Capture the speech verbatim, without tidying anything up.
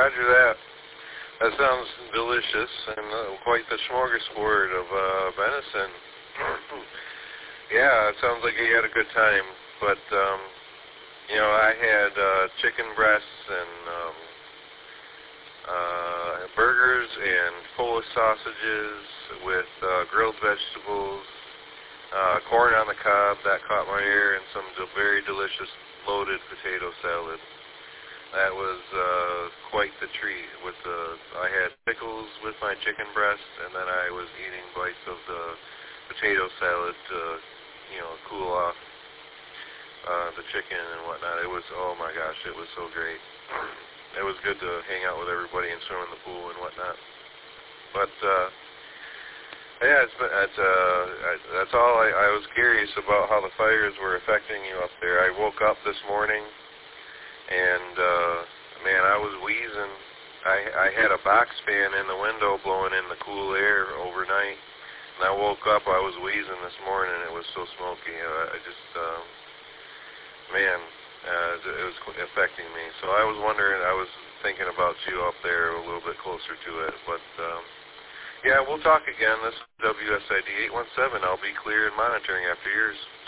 roger that. That sounds delicious and uh, quite the smorgasbord of uh, venison. Yeah, it sounds like you had a good time. But, um, you know, I had uh, chicken breasts and um, uh, burgers and Polish sausages with uh, grilled vegetables, uh, corn on the cob, that caught my ear, and some de- very delicious loaded potato salad. That was uh, quite the treat. With the, I had pickles with my chicken breast, and then I was eating bites of the potato salad to, you know, cool off uh, the chicken and whatnot. It was, oh my gosh, it was so great. It was good to hang out with everybody and swim in the pool and whatnot. But uh, yeah, it's, it's, uh, I, that's all. I, I was curious about how the fires were affecting you up there. I woke up this morning. And, uh, man, I was wheezing. I, I had a box fan in the window blowing in the cool air overnight. And I woke up, I was wheezing this morning. It was so smoky. I, I just, uh, man, uh, it was affecting me. So I was wondering, I was thinking about you up there a little bit closer to it. But, um, yeah, we'll talk again. This is W S I D eight one seven. I'll be clear and monitoring after yours.